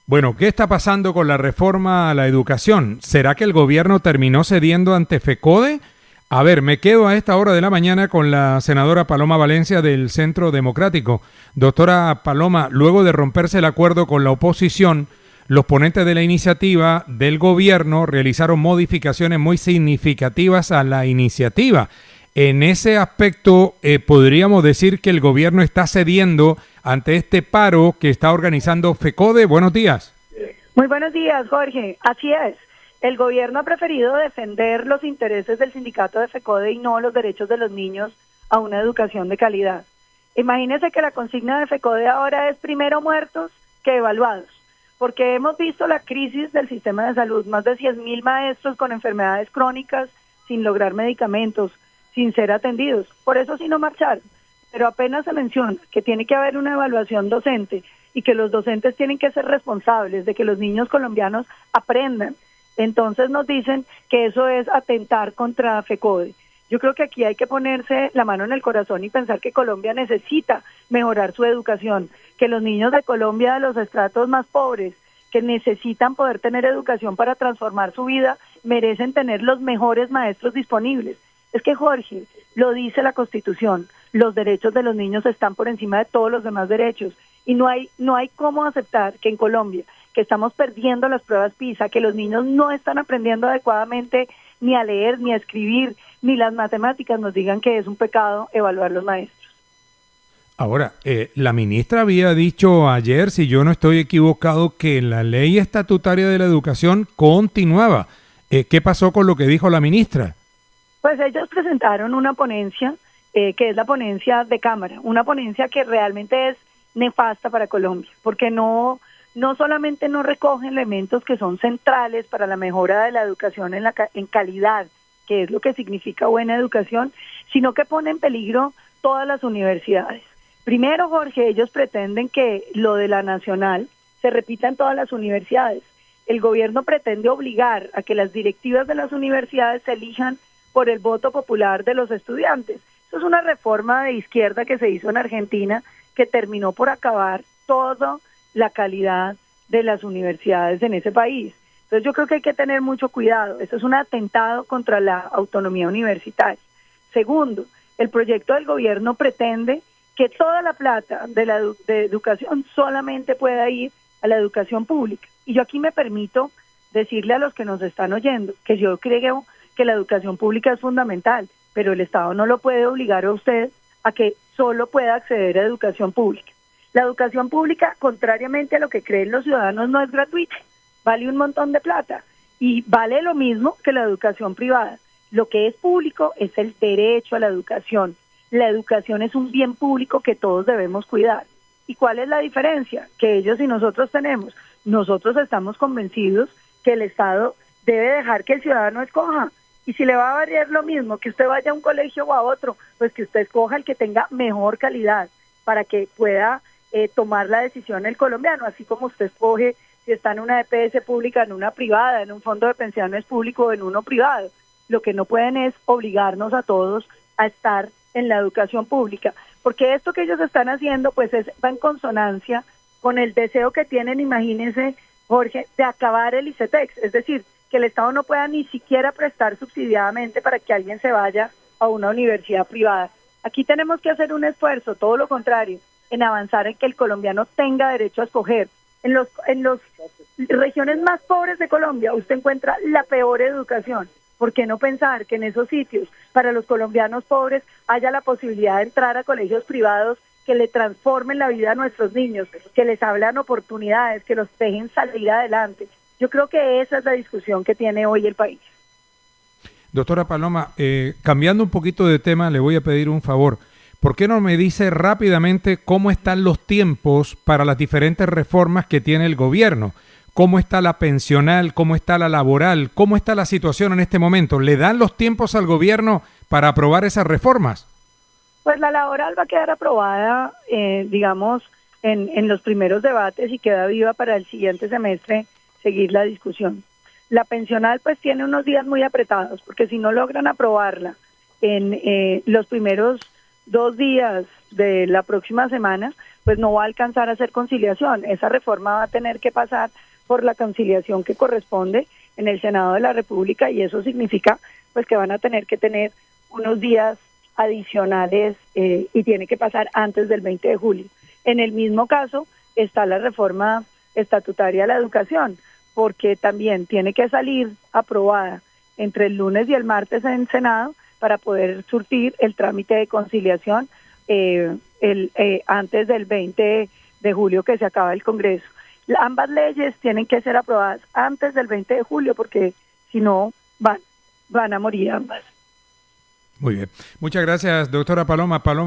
Bueno, ¿qué está pasando con la reforma a la educación? ¿Será que el gobierno terminó cediendo ante FECODE? A ver, me quedo a esta hora de la mañana con la senadora Paloma Valencia del Centro Democrático. Doctora Paloma, luego de romperse el acuerdo con la oposición, los ponentes de la iniciativa del gobierno realizaron modificaciones muy significativas a la iniciativa. En ese aspecto, podríamos decir que el gobierno está cediendo ante este paro que está organizando FECODE. Buenos días. Muy buenos días, Jorge. Así es. El gobierno ha preferido defender los intereses del sindicato de FECODE y no los derechos de los niños a una educación de calidad. Imagínese que la consigna de FECODE ahora es primero muertos que evaluados, porque hemos visto la crisis del sistema de salud, más de 100.000 maestros con enfermedades crónicas sin lograr medicamentos, sin ser atendidos. Por eso sí no marcharon. Pero apenas se menciona que tiene que haber una evaluación docente y que los docentes tienen que ser responsables de que los niños colombianos aprendan. Entonces nos dicen que eso es atentar contra FECODE. Yo creo que aquí hay que ponerse la mano en el corazón y pensar que Colombia necesita mejorar su educación, que los niños de Colombia, de los estratos más pobres, que necesitan poder tener educación para transformar su vida, merecen tener los mejores maestros disponibles. Es que, Jorge, lo dice la Constitución, los derechos de los niños están por encima de todos los demás derechos y no hay cómo aceptar que en Colombia, que estamos perdiendo las pruebas PISA, que los niños no están aprendiendo adecuadamente ni a leer, ni a escribir, ni las matemáticas, nos digan que es un pecado evaluar los maestros. Ahora, la ministra había dicho ayer, si yo no estoy equivocado, que la ley estatutaria de la educación continuaba. ¿Qué pasó con lo que dijo la ministra? Pues ellos presentaron una ponencia, que es la ponencia de Cámara, una ponencia que realmente es nefasta para Colombia, porque no solamente no recoge elementos que son centrales para la mejora de la educación en calidad, que es lo que significa buena educación, sino que pone en peligro todas las universidades. Primero, Jorge, ellos pretenden que lo de la nacional se repita en todas las universidades. El gobierno pretende obligar a que las directivas de las universidades se elijan por el voto popular de los estudiantes. Eso es una reforma de izquierda que se hizo en Argentina que terminó por acabar toda la calidad de las universidades en ese país. Entonces yo creo que hay que tener mucho cuidado. Eso es un atentado contra la autonomía universitaria. Segundo, el proyecto del gobierno pretende que toda la plata de educación solamente pueda ir a la educación pública. Y yo aquí me permito decirle a los que nos están oyendo que yo creo que la educación pública es fundamental, pero el Estado no lo puede obligar a usted a que solo pueda acceder a educación pública. La educación pública, contrariamente a lo que creen los ciudadanos, no es gratuita, vale un montón de plata y vale lo mismo que la educación privada. Lo que es público es el derecho a la educación. La educación es un bien público que todos debemos cuidar. ¿Y cuál es la diferencia que ellos y nosotros tenemos? Nosotros estamos convencidos que el Estado debe dejar que el ciudadano escoja. Y si le va a variar lo mismo, que usted vaya a un colegio o a otro, pues que usted escoja el que tenga mejor calidad para que pueda tomar la decisión el colombiano, así como usted escoge si está en una EPS pública, en una privada, en un fondo de pensiones público o en uno privado. Lo que no pueden es obligarnos a todos a estar en la educación pública, porque esto que ellos están haciendo pues va en consonancia con el deseo que tienen, imagínense, Jorge, de acabar el ICETEX, es decir, que el Estado no pueda ni siquiera prestar subsidiadamente para que alguien se vaya a una universidad privada. Aquí tenemos que hacer un esfuerzo, todo lo contrario, en avanzar en que el colombiano tenga derecho a escoger. En las regiones más pobres de Colombia usted encuentra la peor educación. ¿Por qué no pensar que en esos sitios, para los colombianos pobres, haya la posibilidad de entrar a colegios privados que le transformen la vida a nuestros niños, que les hablan oportunidades, que los dejen salir adelante? Yo creo que esa es la discusión que tiene hoy el país. Doctora Paloma, cambiando un poquito de tema, le voy a pedir un favor. ¿Por qué no me dice rápidamente cómo están los tiempos para las diferentes reformas que tiene el gobierno? ¿Cómo está la pensional? ¿Cómo está la laboral? ¿Cómo está la situación en este momento? ¿Le dan los tiempos al gobierno para aprobar esas reformas? Pues la laboral va a quedar aprobada, digamos, en los primeros debates y queda viva para el siguiente semestre seguir la discusión. La pensional pues tiene unos días muy apretados, porque si no logran aprobarla en los primeros 2 días de la próxima semana, pues no va a alcanzar a hacer conciliación. Esa reforma va a tener que pasar por la conciliación que corresponde en el Senado de la República, y eso significa pues que van a tener que tener unos días adicionales y tiene que pasar antes del 20 de julio. En el mismo caso está la reforma estatutaria de la educación, porque también tiene que salir aprobada entre el lunes y el martes en el Senado para poder surtir el trámite de conciliación antes del 20 de julio que se acaba el Congreso. Ambas leyes tienen que ser aprobadas antes del 20 de julio porque si no van a morir ambas. Muy bien. Muchas gracias, doctora Paloma.